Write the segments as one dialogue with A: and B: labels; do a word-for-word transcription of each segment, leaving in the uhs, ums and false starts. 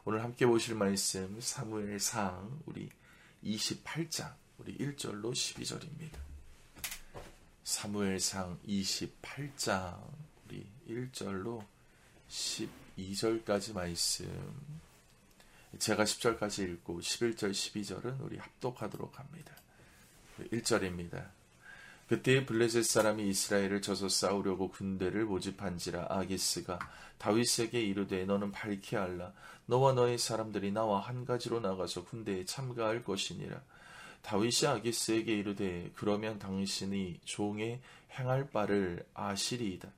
A: 오늘 함께 보실 말씀 사무엘상 우리 이십팔 장 우리 일 절로 십이 절입니다. 사무엘상 이십팔 장 우리 일 절로 십이 절까지 말씀, 제가 십 절까지 읽고 십일 절 십이 절은 우리 합독하도록 합니다. 일 절입니다. 그때 블레셋 사람이 이스라엘을 쳐서 싸우려고 군대를 모집한지라 아기스가 다윗에게 이르되 너는 밝히 알라. 너와 너의 사람들이 나와 한 가지로 나가서 군대에 참가할 것이니라. 다윗이 아기스에게 이르되 그러면 당신이 종의 행할 바를 아시리이다.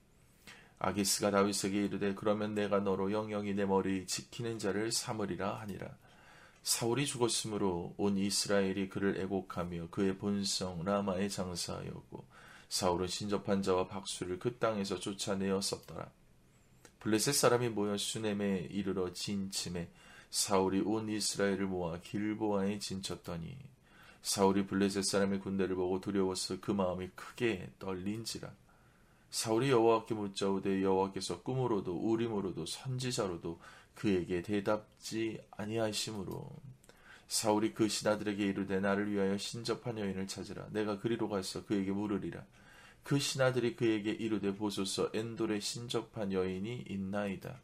A: 아기스가 다윗에게 이르되 그러면 내가 너로 영영이 내 머리 지키는 자를 삼으리라 하니라. 사울이 죽었으므로 온 이스라엘이 그를 애곡하며 그의 본성 라마에 장사하였고 사울은 신접한 자와 박수를 그 땅에서 쫓아내었었더라. 블레셋 사람이 모여 수넴에 이르러 진침에 사울이 온 이스라엘을 모아 길보아에 진쳤더니 사울이 블레셋 사람의 군대를 보고 두려워서 그 마음이 크게 떨린지라. 사울이 여호와께 묻자오되 여호와께서 꿈으로도 우림으로도 선지자로도 그에게 대답지 아니하심으로 사울이 그 신하들에게 이르되 나를 위하여 신접한 여인을 찾으라. 내가 그리로 가서 그에게 물으리라. 그 신하들이 그에게 이르되 보소서 엔돌에 신접한 여인이 있나이다.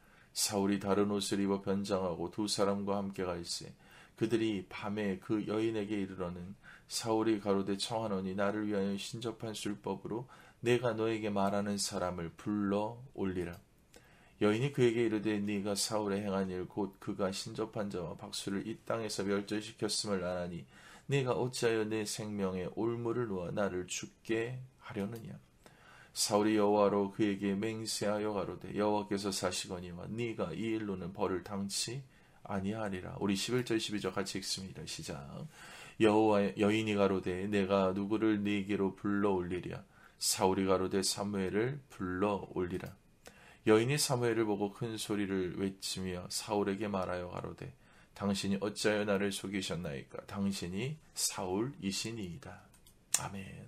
A: 사울이 다른 옷을 입어 변장하고 두 사람과 함께 갈새 그들이 밤에 그 여인에게 이르러는 사울이 가로되 청하노니 나를 위하여 신접한 술법으로 내가 너에게 말하는 사람을 불러 올리라. 여인이 그에게 이르되 네가 사울의 행한 일 곧 그가 신접한 자와 박수를 이 땅에서 멸절시켰음을 아나니 네가 어찌하여 내 생명에 올무를 놓아 나를 죽게 하려느냐. 사울이 여호와로 그에게 맹세하여 가로되 여호와께서 사시거니와 네가 이 일로는 벌을 당치 아니하리라. 우리 십일 절 십이 절 같이 읽습니다. 시작. 여호와 여인이 가로되 내가 누구를 네게로 불러 올리랴. 사울이 가로되 사무엘을 불러 올리라. 여인이 사무엘을 보고 큰 소리를 외치며 사울에게 말하여 가로되 당신이 어찌하여 나를 속이셨나이까. 당신이 사울이시니이다. 아멘.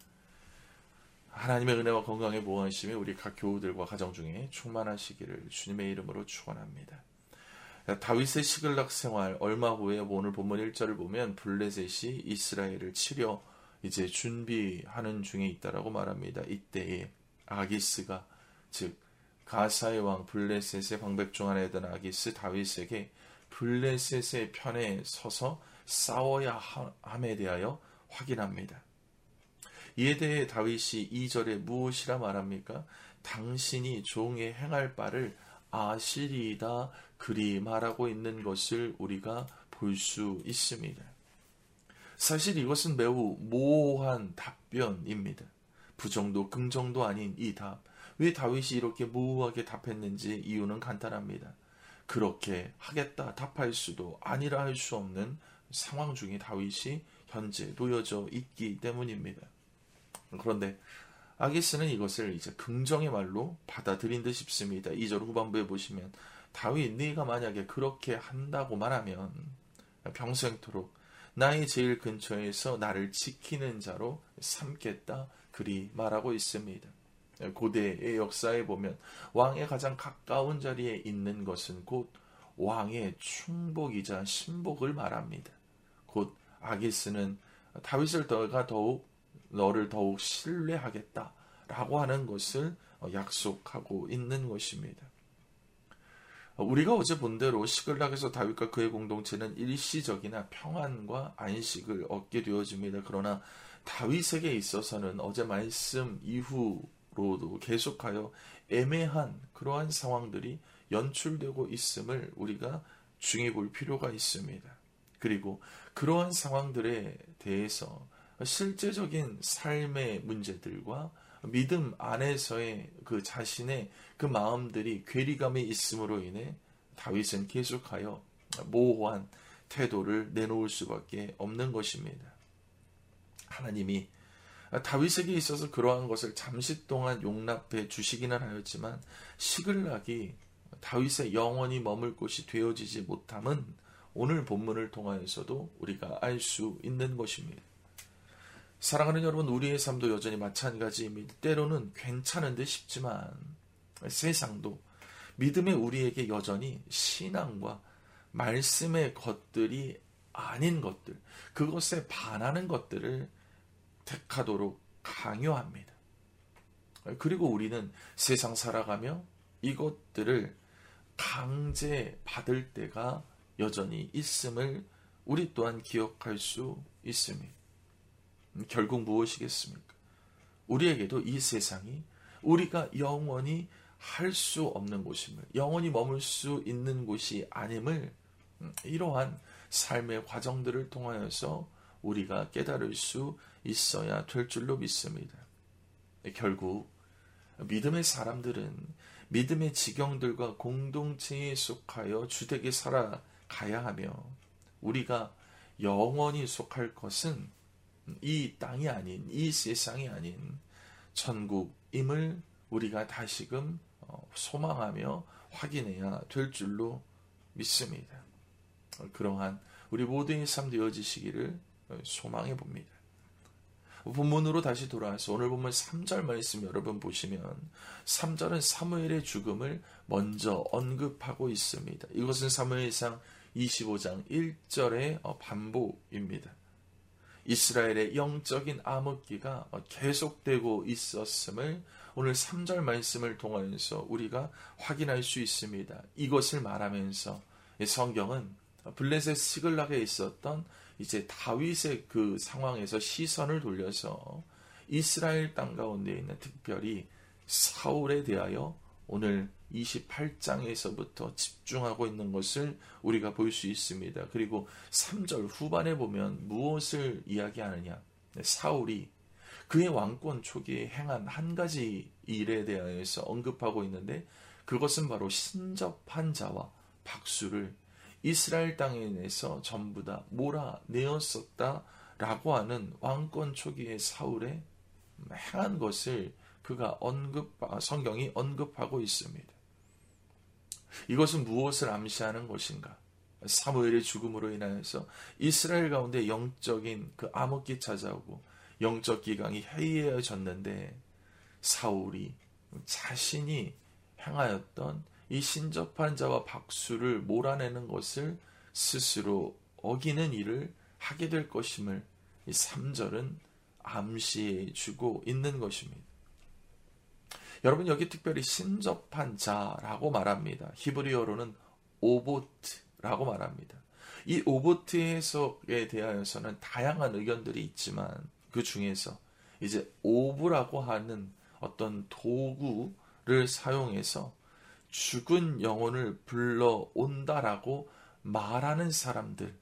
A: 하나님의 은혜와 건강의 보호하심이 우리 각 교우들과 가정 중에 충만하시기를 주님의 이름으로 축원합니다. 다윗의 시글락 생활 얼마 후에 오늘 본문 일 절을 보면 블레셋이 이스라엘을 치려 이제 준비하는 중에 있다라고 말합니다. 이때에 아기스가 즉 가사의 왕 블레셋의 방백 중 하나였던 아기스 다윗에게 블레셋의 편에 서서 싸워야 함에 대하여 확인합니다. 이에 대해 다윗이 이 절에 무엇이라 말합니까? 당신이 종의 행할 바를 아시리이다 그리 말하고 있는 것을 우리가 볼 수 있습니다. 사실 이것은 매우 모호한 답변입니다. 부정도 긍정도 아닌 이 답. 왜 다윗이 이렇게 모호하게 답했는지 이유는 간단합니다. 그렇게 하겠다 답할 수도 아니라 할 수 없는 상황 중에 다윗이 현재 놓여져 있기 때문입니다. 그런데 아기스는 이것을 이제 긍정의 말로 받아들인 듯 싶습니다. 이 절 후반부에 보시면 다윗 네가 만약에 그렇게 한다고 말하면 평생토록 나의 제일 근처에서 나를 지키는 자로 삼겠다 그리 말하고 있습니다. 고대의 역사에 보면 왕의 가장 가까운 자리에 있는 것은 곧 왕의 충복이자 신복을 말합니다. 곧 아기스는 다윗을 너가 더욱 너를 더욱 신뢰하겠다라고 하는 것을 약속하고 있는 것입니다. 우리가 어제 본 대로 시글락에서 다윗과 그의 공동체는 일시적이나 평안과 안식을 얻게 되어집니다. 그러나 다윗에게 있어서는 어제 말씀 이후로도 계속하여 애매한 그러한 상황들이 연출되고 있음을 우리가 중히 볼 필요가 있습니다. 그리고 그러한 상황들에 대해서 실제적인 삶의 문제들과 믿음 안에서의 그 자신의 그 마음들이 괴리감이 있음으로 인해 다윗은 계속하여 모호한 태도를 내놓을 수밖에 없는 것입니다. 하나님이 다윗에게 있어서 그러한 것을 잠시 동안 용납해 주시기는 하였지만 시글락이 다윗의 영원히 머물 곳이 되어지지 못함은 오늘 본문을 통하여서도 우리가 알 수 있는 것입니다. 사랑하는 여러분, 우리의 삶도 여전히 마찬가지입니다. 때로는 괜찮은 듯 싶지만 세상도 믿음의 우리에게 여전히 신앙과 말씀의 것들이 아닌 것들, 그것에 반하는 것들을 택하도록 강요합니다. 그리고 우리는 세상 살아가며 이것들을 강제 받을 때가 여전히 있음을 우리 또한 기억할 수 있습니다. 결국 무엇이겠습니까? 우리에게도 이 세상이 우리가 영원히 할 수 없는 곳임을, 영원히 머물 수 있는 곳이 아님을 이러한 삶의 과정들을 통하여서 우리가 깨달을 수 있어야 될 줄로 믿습니다. 결국 믿음의 사람들은 믿음의 지경들과 공동체에 속하여 주되게 살아가야 하며, 우리가 영원히 속할 것은 이 땅이 아닌, 이 세상이 아닌 천국임을 우리가 다시금 소망하며 확인해야 될 줄로 믿습니다. 그러한 우리 모두의 삶 되어지시기를 소망해 봅니다. 본문으로 다시 돌아와서 오늘 본문 삼 절 말씀 여러분 보시면, 삼 절은 사무엘의 죽음을 먼저 언급하고 있습니다. 이것은 사무엘상 이십오 장 일 절의 반복입니다. 이스라엘의 영적인 암흑기가 계속되고 있었음을 오늘 삼 절 말씀을 통하여서 우리가 확인할 수 있습니다. 이것을 말하면서 성경은 블레셋 시글락에 있었던 이제 다윗의 그 상황에서 시선을 돌려서 이스라엘 땅 가운데 있는 특별히 사울에 대하여 오늘 이십팔 장에서부터 집중하고 있는 것을 우리가 볼 수 있습니다. 그리고 삼 절 후반에 보면 무엇을 이야기하느냐? 사울이 그의 왕권 초기에 행한 한 가지 일에 대하여서 언급하고 있는데, 그것은 바로 신접한 자와 박수를 이스라엘 땅에 내서 전부 다 몰아내었었다라고 하는 왕권 초기의 사울의 행한 것을 그가 언급, 성경이 언급하고 있습니다. 이것은 무엇을 암시하는 것인가? 사무엘의 죽음으로 인하여서 이스라엘 가운데 영적인 그 암흑기 찾아오고 영적 기강이 해이해졌는데, 사울이 자신이 행하였던 이 신접한 자와 박수를 몰아내는 것을 스스로 어기는 일을 하게 될 것임을 이 삼 절은 암시해 주고 있는 것입니다. 여러분, 여기 특별히 신접한 자라고 말합니다. 히브리어로는 오보트라고 말합니다. 이 오보트의 해석에 대하여서는 다양한 의견들이 있지만, 그 중에서 이제 오브라고 하는 어떤 도구를 사용해서 죽은 영혼을 불러온다라고 말하는 사람들을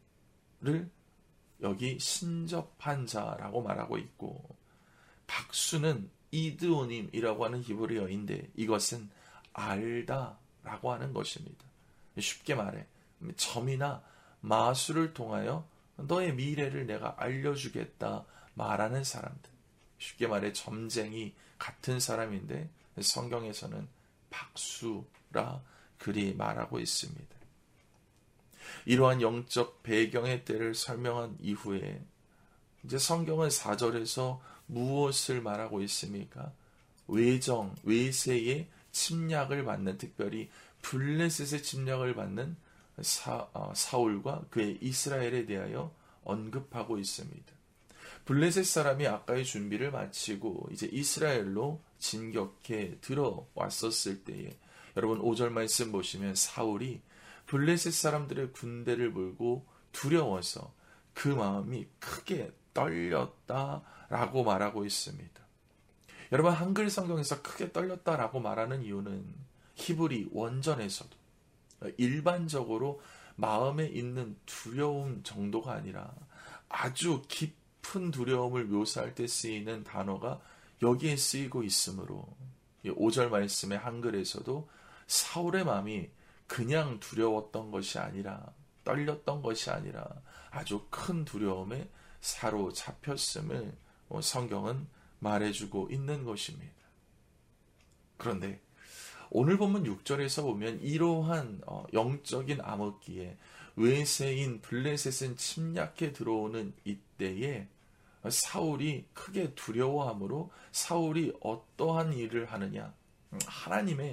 A: 여기 신접한 자라고 말하고 있고, 박수는 이드오님이라고 하는 히브리어인데 이것은 알다라고 하는 것입니다. 쉽게 말해 점이나 마술을 통하여 너의 미래를 내가 알려주겠다 말하는 사람들, 쉽게 말해 점쟁이 같은 사람인데 성경에서는 박수라 그리 말하고 있습니다. 이러한 영적 배경의 때를 설명한 이후에 이제 성경은 사 절에서 무엇을 말하고 있습니까? 외정, 외세의 침략을 받는, 특별히 블레셋의 침략을 받는 사, 어, 사울과 그의 이스라엘에 대하여 언급하고 있습니다. 블레셋 사람이 아까의 준비를 마치고 이제 이스라엘로 진격해 들어왔었을 때에, 여러분 오 절 말씀 보시면 사울이 블레셋 사람들의 군대를 보고 두려워서 그 마음이 크게 떨렸다라고 말하고 있습니다. 여러분, 한글 성경에서 크게 떨렸다라고 말하는 이유는 히브리 원전에서도 일반적으로 마음에 있는 두려움 정도가 아니라 아주 깊은 두려움을 묘사할 때 쓰이는 단어가 여기에 쓰이고 있으므로 오 절 말씀의 한글에서도 사울의 마음이 그냥 두려웠던 것이 아니라, 떨렸던 것이 아니라 아주 큰 두려움에 사로잡혔음을 성경은 말해주고 있는 것입니다. 그런데 오늘 본문 육 절에서 보면 이러한 영적인 암흑기에 외세인 블레셋은 침략해 들어오는 이때에 사울이 크게 두려워하므로 사울이 어떠한 일을 하느냐, 하나님의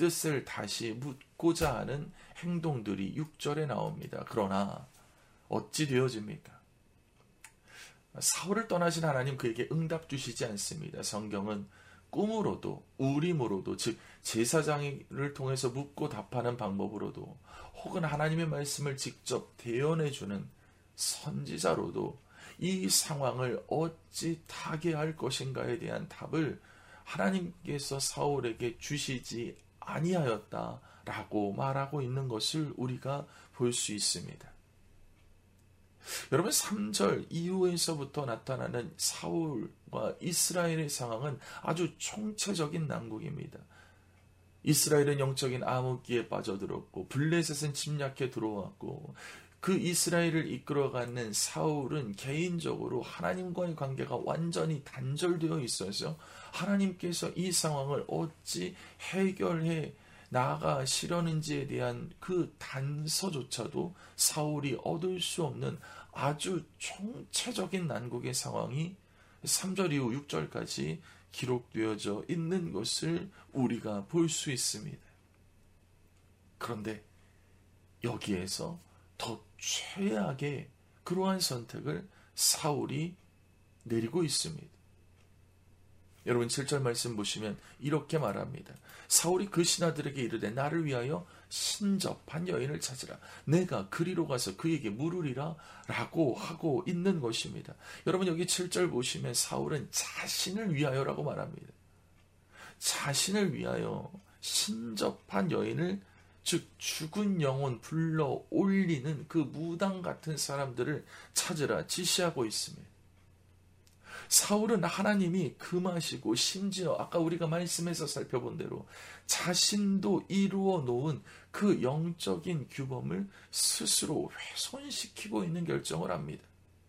A: 뜻을 다시 묻고자 하는 행동들이 육 절에 나옵니다. 그러나 어찌 되어집니까? 사울을 떠나신 하나님 그에게 응답 주시지 않습니다. 성경은 꿈으로도 우림으로도 즉 제사장을 통해서 묻고 답하는 방법으로도 혹은 하나님의 말씀을 직접 대언해주는 선지자로도 이 상황을 어찌 타개할 것인가에 대한 답을 하나님께서 사울에게 주시지 아니하였다라고 말하고 있는 것을 우리가 볼 수 있습니다. 여러분 삼 절 이후에서부터 나타나는 사울과 이스라엘의 상황은 아주 총체적인 난국입니다. 이스라엘은 영적인 암흑기에 빠져들었고 블레셋은 침략해 들어왔고 그 이스라엘을 이끌어가는 사울은 개인적으로 하나님과의 관계가 완전히 단절되어 있어서 하나님께서 이 상황을 어찌 해결해 나아가시려는지에 대한 그 단서조차도 사울이 얻을 수 없는 아주 총체적인 난국의 상황이 삼 절 이후 육 절까지 기록되어져 있는 것을 우리가 볼 수 있습니다. 그런데 여기에서 더 최악의 그러한 선택을 사울이 내리고 있습니다. 여러분 칠 절 말씀 보시면 이렇게 말합니다. 사울이 그 신하들에게 이르되 나를 위하여 신접한 여인을 찾으라. 내가 그리로 가서 그에게 물으리라 라고 하고 있는 것입니다. 여러분 여기 칠 절 보시면 사울은 자신을 위하여라고 말합니다. 자신을 위하여 신접한 여인을 즉 죽은 영혼 불러 올리는 그 무당 같은 사람들을 찾으라 지시하고 있습니다. 사울은 하나님이 금하시고 심지어 아까 우리가 말씀에서 살펴본 대로 자신도 이루어 놓은 그 영적인 규범을 스스로 훼손시키고 있는 결정을 합니다.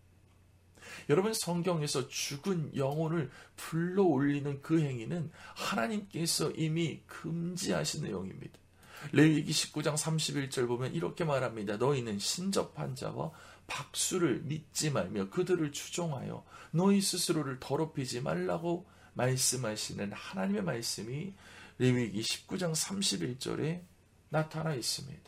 A: 여러분 성경에서 죽은 영혼을 불러 올리는 그 행위는 하나님께서 이미 금지하신 내용입니다. 레위기 십구 장 삼십일 절 보면 이렇게 말합니다. 너희는 신접한 자와 박수를 믿지 말며 그들을 추종하여 너희 스스로를 더럽히지 말라고 말씀하시는 하나님의 말씀이 레위기 십구 장 삼십일 절에 나타나 있습니다.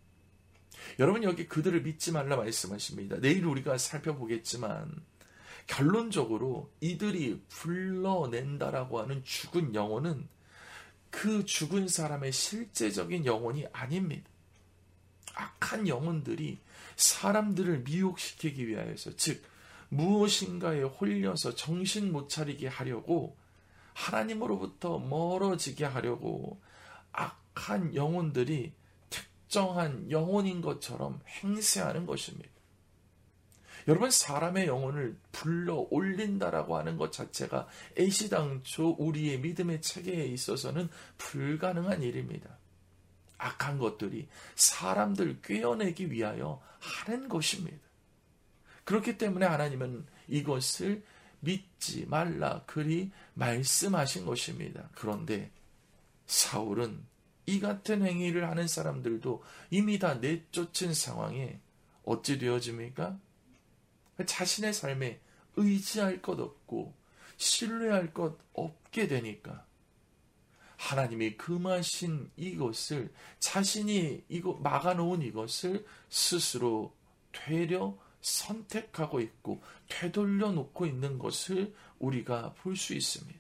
A: 여러분 여기 그들을 믿지 말라 말씀하십니다. 내일 우리가 살펴보겠지만 결론적으로 이들이 불러낸다라고 하는 죽은 영혼은 그 죽은 사람의 실제적인 영혼이 아닙니다. 악한 영혼들이 사람들을 미혹시키기 위하여서 즉 무엇인가에 홀려서 정신 못 차리게 하려고 하나님으로부터 멀어지게 하려고 악한 영혼들이 특정한 영혼인 것처럼 행세하는 것입니다. 여러분 사람의 영혼을 불러 올린다라고 하는 것 자체가 애시당초 우리의 믿음의 체계에 있어서는 불가능한 일입니다. 악한 것들이 사람들 꿰어내기 위하여 하는 것입니다. 그렇기 때문에 하나님은 이것을 믿지 말라 그리 말씀하신 것입니다. 그런데 사울은 이 같은 행위를 하는 사람들도 이미 다 내쫓은 상황에 어찌 되어집니까? 자신의 삶에 의지할 것 없고 신뢰할 것 없게 되니까 하나님이 금하신 이것을 자신이 이거 막아놓은 이것을 스스로 되려 선택하고 있고 되돌려 놓고 있는 것을 우리가 볼 수 있습니다.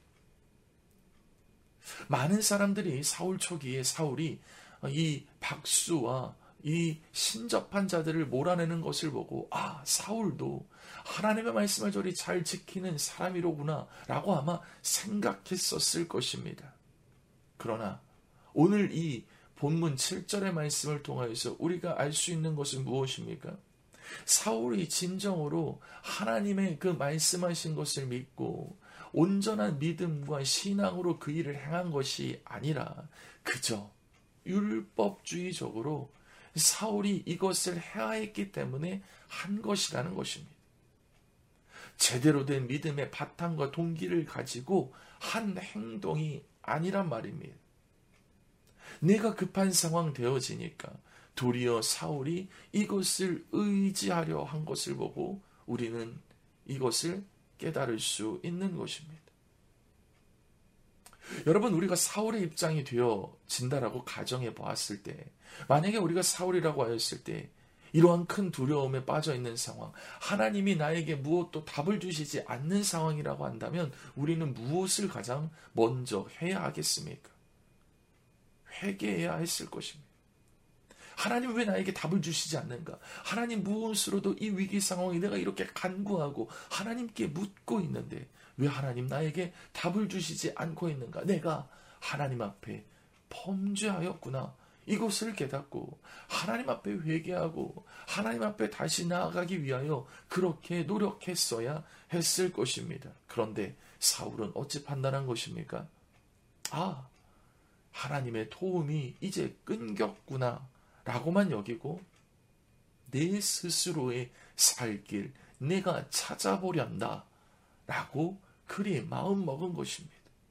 A: 많은 사람들이 사울 초기에 사울이 이 박수와 이 신접한 자들을 몰아내는 것을 보고 아 사울도 하나님의 말씀을 저리 잘 지키는 사람이로구나 라고 아마 생각했었을 것입니다. 그러나 오늘 이 본문 칠 절의 말씀을 통하여서 우리가 알 수 있는 것은 무엇입니까? 사울이 진정으로 하나님의 그 말씀하신 것을 믿고 온전한 믿음과 신앙으로 그 일을 행한 것이 아니라 그저 율법주의적으로 사울이 이것을 해야했기 때문에 한 것이라는 것입니다. 제대로 된 믿음의 바탕과 동기를 가지고 한 행동이 아니란 말입니다. 내가 급한 상황 되어지니까 도리어 사울이 이것을 의지하려 한 것을 보고 우리는 이것을 깨달을 수 있는 것입니다. 여러분, 우리가 사울의 입장이 되어진다라고 가정해 보았을 때, 만약에 우리가 사울이라고 하였을 때 이러한 큰 두려움에 빠져 있는 상황, 하나님이 나에게 무엇도 답을 주시지 않는 상황이라고 한다면 우리는 무엇을 가장 먼저 해야 하겠습니까? 회개해야 했을 것입니다. 하나님 왜 나에게 답을 주시지 않는가? 하나님 무엇으로도 이 위기 상황에 내가 이렇게 간구하고 하나님께 묻고 있는데 왜 하나님 나에게 답을 주시지 않고 있는가? 내가 하나님 앞에 범죄하였구나. 이것을 깨닫고 하나님 앞에 회개하고 하나님 앞에 다시 나아가기 위하여 그렇게 노력했어야 했을 것입니다. 그런데 사울은 어찌 판단한 것입니까? 아, 하나님의 도움이 이제 끊겼구나 라고만 여기고 내 스스로의 살 길 내가 찾아보련다 라고 그리 마음먹은 것입니다.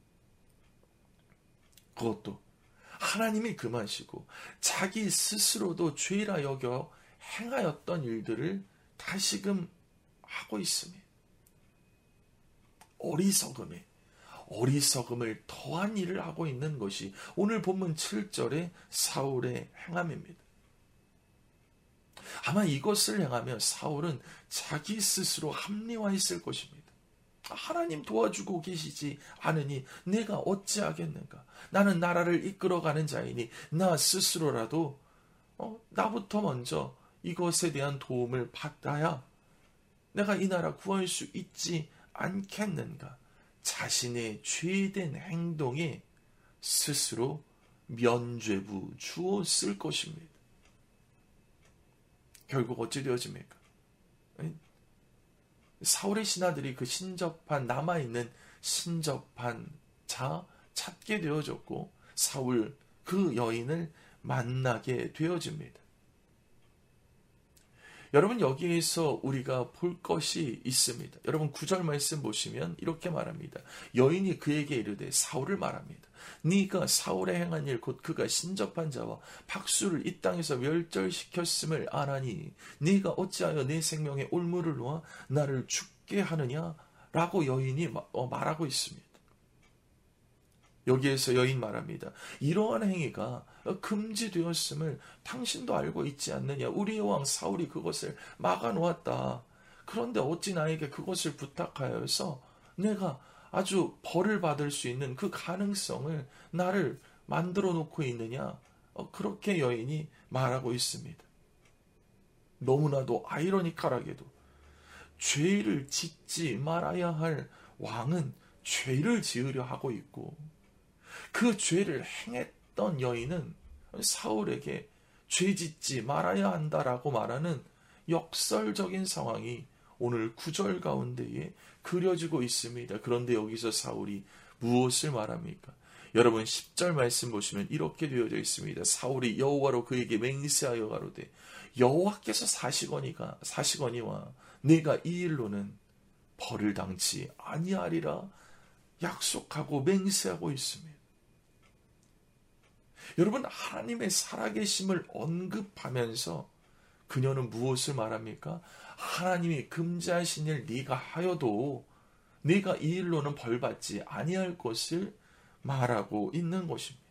A: 그것도 하나님이 금하시고 자기 스스로도 죄라 여겨 행하였던 일들을 다시금 하고 있습니다. 어리석음에 어리석음을 더한 일을 하고 있는 것이 오늘 본문 칠 절의 사울의 행함입니다. 아마 이것을 행하며 사울은 자기 스스로 합리화했을 것입니다. 하나님 도와주고 계시지 않으니 내가 어찌하겠는가? 나는 나라를 이끌어가는 자이니 나 스스로라도 어, 나부터 먼저 이것에 대한 도움을 받아야 내가 이 나라 구할 수 있지 않겠는가? 자신의 죄된 행동에 스스로 면죄부 주었을 것입니다. 결국 어찌 되어집니까? 사울의 신하들이 그 신접한 남아있는 신접한 자 찾게 되어졌고 사울 그 여인을 만나게 되어집니다. 여러분, 여기에서 우리가 볼 것이 있습니다. 여러분, 구 절 말씀 보시면 이렇게 말합니다. 여인이 그에게 이르되 사울을 말합니다. 네가 사울의 행한 일 곧 그가 신접한 자와 박수를 이 땅에서 멸절시켰음을 아나니 네가 어찌하여 내 생명에 올무를 놓아 나를 죽게 하느냐라고 여인이 말하고 있습니다. 여기에서 여인 말합니다. 이러한 행위가 금지되었음을 당신도 알고 있지 않느냐? 우리의 왕 사울이 그것을 막아놓았다. 그런데 어찌 나에게 그것을 부탁하여서 내가 아주 벌을 받을 수 있는 그 가능성을 나를 만들어 놓고 있느냐? 그렇게 여인이 말하고 있습니다. 너무나도 아이러니컬하게도 죄를 짓지 말아야 할 왕은 죄를 지으려 하고 있고 그 죄를 행했던 여인은 사울에게 죄 짓지 말아야 한다라고 말하는 역설적인 상황이 오늘 구 절 가운데에 그려지고 있습니다. 그런데 여기서 사울이 무엇을 말합니까? 여러분, 십 절 말씀 보시면 이렇게 되어져 있습니다. 사울이 여호와로 그에게 맹세하여 가로되 여호와께서 사시거니가 사시거니와 내가 이 일로는 벌을 당치 아니하리라 약속하고 맹세하고 있습니다. 여러분, 하나님의 살아계심을 언급하면서 그녀는 무엇을 말합니까? 하나님이 금지하신 일 네가 하여도 네가 이 일로는 벌받지 아니할 것을 말하고 있는 것입니다.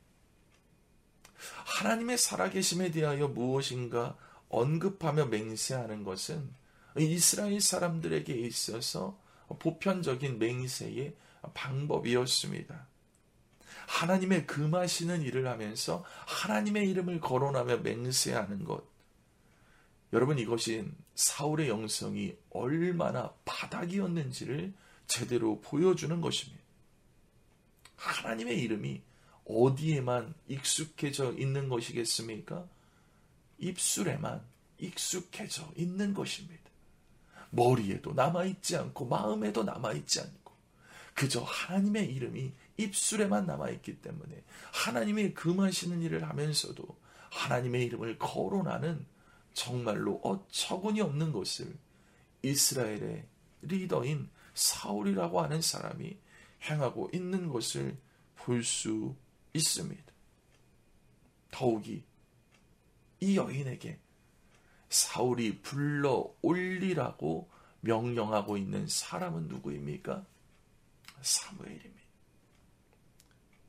A: 하나님의 살아계심에 대하여 무엇인가 언급하며 맹세하는 것은 이스라엘 사람들에게 있어서 보편적인 맹세의 방법이었습니다. 하나님의 금하시는 일을 하면서 하나님의 이름을 거론하며 맹세하는 것. 여러분, 이것이 사울의 영성이 얼마나 바닥이었는지를 제대로 보여주는 것입니다. 하나님의 이름이 어디에만 익숙해져 있는 것이겠습니까? 입술에만 익숙해져 있는 것입니다. 머리에도 남아있지 않고 마음에도 남아있지 않고 그저 하나님의 이름이 입술에만 남아있기 때문에 하나님의 금하시는 일을 하면서도 하나님의 이름을 거론하는 정말로 어처구니 없는 것을 이스라엘의 리더인 사울이라고 하는 사람이 행하고 있는 것을 볼 수 있습니다. 더욱이 이 여인에게 사울이 불러 올리라고 명령하고 있는 사람은 누구입니까? 사무엘입니다.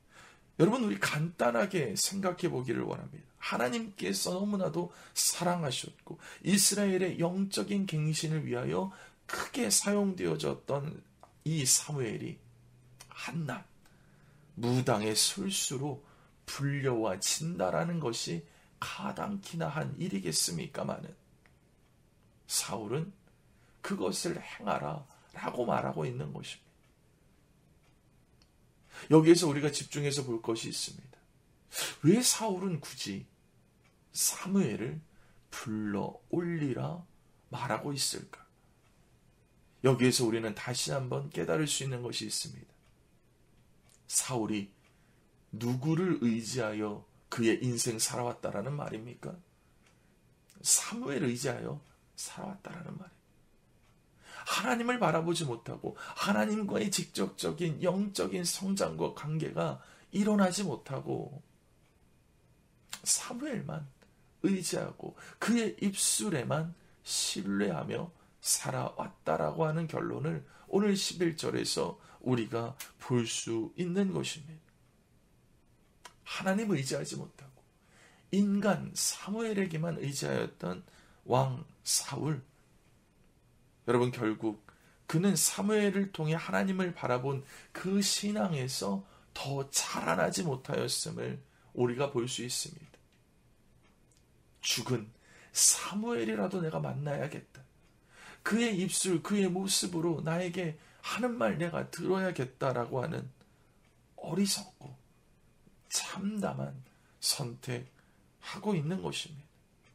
A: 여러분, 우리 간단하게 생각해 보기를 원합니다. 하나님께서 너무나도 사랑하셨고 이스라엘의 영적인 갱신을 위하여 크게 사용되어졌던 이 사무엘이 한낱 무당의 술수로 불려와 진다라는 것이 가당키나 한 일이겠습니까마는 사울은 그것을 행하라 라고 말하고 있는 것입니다. 여기에서 우리가 집중해서 볼 것이 있습니다. 왜 사울은 굳이 사무엘을 불러 올리라 말하고 있을까? 여기에서 우리는 다시 한번 깨달을 수 있는 것이 있습니다. 사울이 누구를 의지하여 그의 인생 살아왔다라는 말입니까? 사무엘을 의지하여 살아왔다라는 말입니다. 하나님을 바라보지 못하고 하나님과의 직접적인 영적인 성장과 관계가 일어나지 못하고 사무엘만 의지하고 그의 입술에만 신뢰하며 살아왔다라고 하는 결론을 오늘 십일 절에서 우리가 볼 수 있는 것입니다. 하나님 의지하지 못하고 인간 사무엘에게만 의지하였던 왕 사울, 여러분, 결국 그는 사무엘을 통해 하나님을 바라본 그 신앙에서 더 자라나지 못하였음을 우리가 볼 수 있습니다. 죽은 사무엘이라도 내가 만나야겠다. 그의 입술, 그의 모습으로 나에게 하는 말 내가 들어야겠다라고 하는 어리석고 참담한 선택하고 있는 것입니다.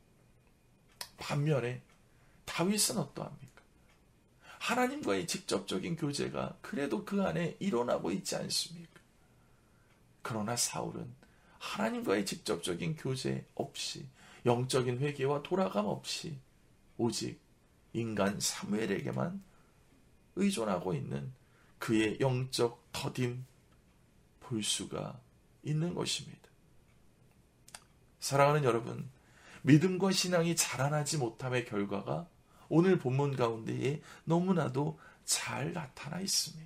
A: 반면에 다윗은 어떠합니까? 하나님과의 직접적인 교제가 그래도 그 안에 일어나고 있지 않습니까? 그러나 사울은 하나님과의 직접적인 교제 없이, 영적인 회개와 돌아감 없이 오직 인간 사무엘에게만 의존하고 있는 그의 영적 더딤 볼 수가 있는 것입니다. 사랑하는 여러분, 믿음과 신앙이 자라나지 못함의 결과가 오늘 본문 가운데에 너무나도 잘 나타나 있습니다.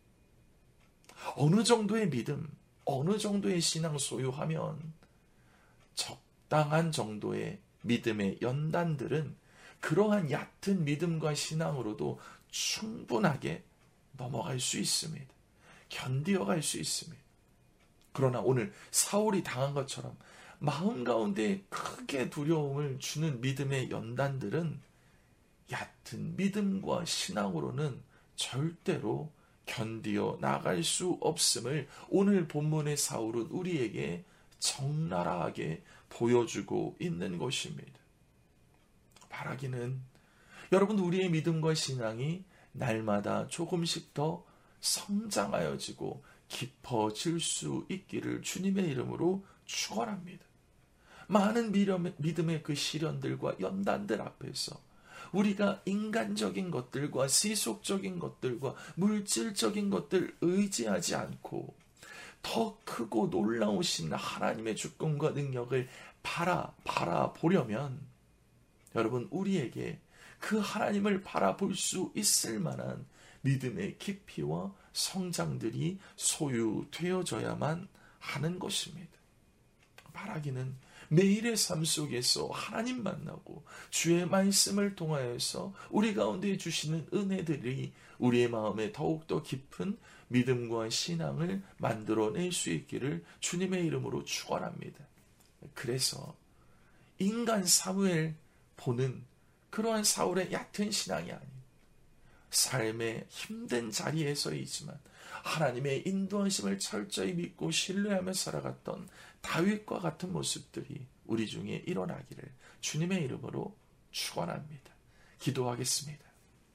A: 어느 정도의 믿음, 어느 정도의 신앙 소유하면 적당한 정도의 믿음의 연단들은 그러한 얕은 믿음과 신앙으로도 충분하게 넘어갈 수 있습니다. 견디어갈 수 있습니다. 그러나 오늘 사울이 당한 것처럼 마음 가운데 크게 두려움을 주는 믿음의 연단들은 얕은 믿음과 신앙으로는 절대로 견디어 나갈 수 없음을 오늘 본문의 사울은 우리에게 적나라하게 보여주고 있는 것입니다. 바라기는 여러분, 우리의 믿음과 신앙이 날마다 조금씩 더 성장하여지고 깊어질 수 있기를 주님의 이름으로 축원합니다. 많은 믿음의 그 시련들과 연단들 앞에서 우리가 인간적인 것들과 세속적인 것들과 물질적인 것들 의지하지 않고 더 크고 놀라우신 하나님의 주권과 능력을 바라, 바라보려면 여러분, 우리에게 그 하나님을 바라볼 수 있을 만한 믿음의 깊이와 성장들이 소유되어져야만 하는 것입니다. 바라기는 매일의 삶 속에서 하나님 만나고 주의 말씀을 통하여서 우리 가운데 주시는 은혜들이 우리의 마음에 더욱더 깊은 믿음과 신앙을 만들어낼 수 있기를 주님의 이름으로 축원합니다. 그래서 인간 사무엘 보는 그러한 사울의 얕은 신앙이 아닌 삶의 힘든 자리에서이지만 하나님의 인도하심을 철저히 믿고 신뢰하며 살아갔던 다윗과 같은 모습들이 우리 중에 일어나기를 주님의 이름으로 축원합니다. 기도하겠습니다.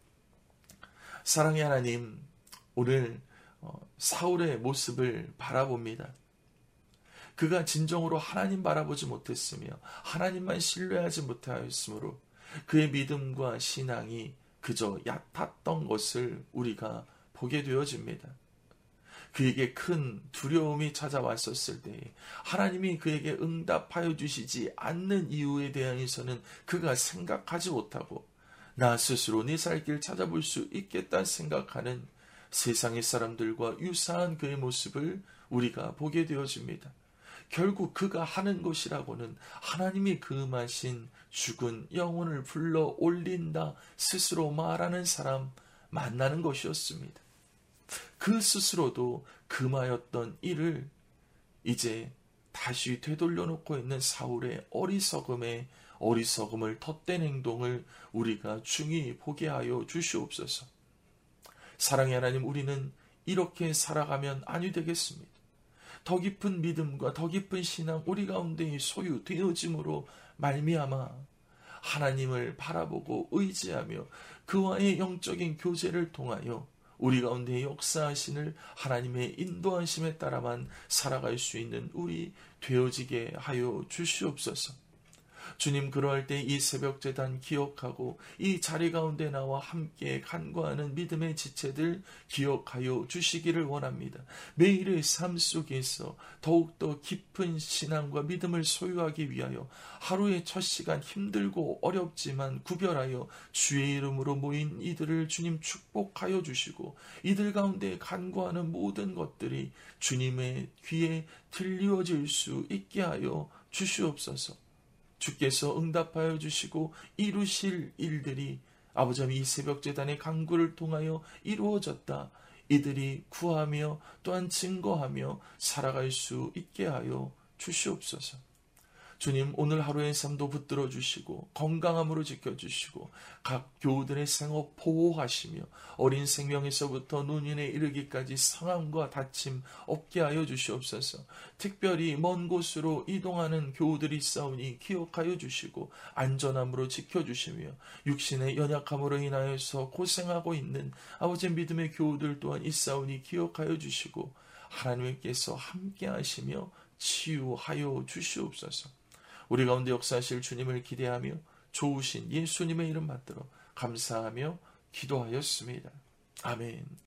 A: 사랑의 하나님, 오늘 사울의 모습을 바라봅니다. 그가 진정으로 하나님 바라보지 못했으며 하나님만 신뢰하지 못하였으므로 그의 믿음과 신앙이 그저 얕았던 것을 우리가 보게 되어집니다. 그에게 큰 두려움이 찾아왔었을 때 하나님이 그에게 응답하여 주시지 않는 이유에 대해서는 그가 생각하지 못하고 나 스스로 내 살 길 찾아볼 수 있겠다 생각하는 세상의 사람들과 유사한 그의 모습을 우리가 보게 되어집니다. 결국 그가 하는 것이라고는 하나님이 금하신 죽은 영혼을 불러 올린다 스스로 말하는 사람 만나는 것이었습니다. 그 스스로도 금하였던 일을 이제 다시 되돌려 놓고 있는 사울의 어리석음에 어리석음을 덧댄 행동을 우리가 중히 보게 하여 주시옵소서. 사랑의 하나님, 우리는 이렇게 살아가면 아니 되겠습니다. 더 깊은 믿음과 더 깊은 신앙 우리 가운데 소유되어짐으로 말미암아 하나님을 바라보고 의지하며 그와의 영적인 교제를 통하여 우리 가운데 역사하시는 하나님의 인도하심에 따라만 살아갈 수 있는 우리 되어지게 하여 주시옵소서. 주님, 그러할 때 이 새벽제단 기억하고 이 자리 가운데 나와 함께 간구하는 믿음의 지체들 기억하여 주시기를 원합니다. 매일의 삶 속에서 더욱더 깊은 신앙과 믿음을 소유하기 위하여 하루의 첫 시간 힘들고 어렵지만 구별하여 주의 이름으로 모인 이들을 주님 축복하여 주시고 이들 가운데 간구하는 모든 것들이 주님의 귀에 들려질 수 있게 하여 주시옵소서. 주께서 응답하여 주시고 이루실 일들이 아버지 이 새벽제단의 간구를 통하여 이루어졌다. 이들이 구하며 또한 증거하며 살아갈 수 있게 하여 주시옵소서. 주님, 오늘 하루의 삶도 붙들어 주시고 건강함으로 지켜주시고 각 교우들의 생업 보호하시며 어린 생명에서부터 노년에 이르기까지 상함과 다침 없게 하여 주시옵소서. 특별히 먼 곳으로 이동하는 교우들이 있사오니 기억하여 주시고 안전함으로 지켜주시며 육신의 연약함으로 인하여서 고생하고 있는 아버지 믿음의 교우들 또한 있사오니 기억하여 주시고 하나님께서 함께 하시며 치유하여 주시옵소서. 우리 가운데 역사하실 주님을 기대하며 좋으신 예수님의 이름 받들어 감사하며 기도하였습니다. 아멘.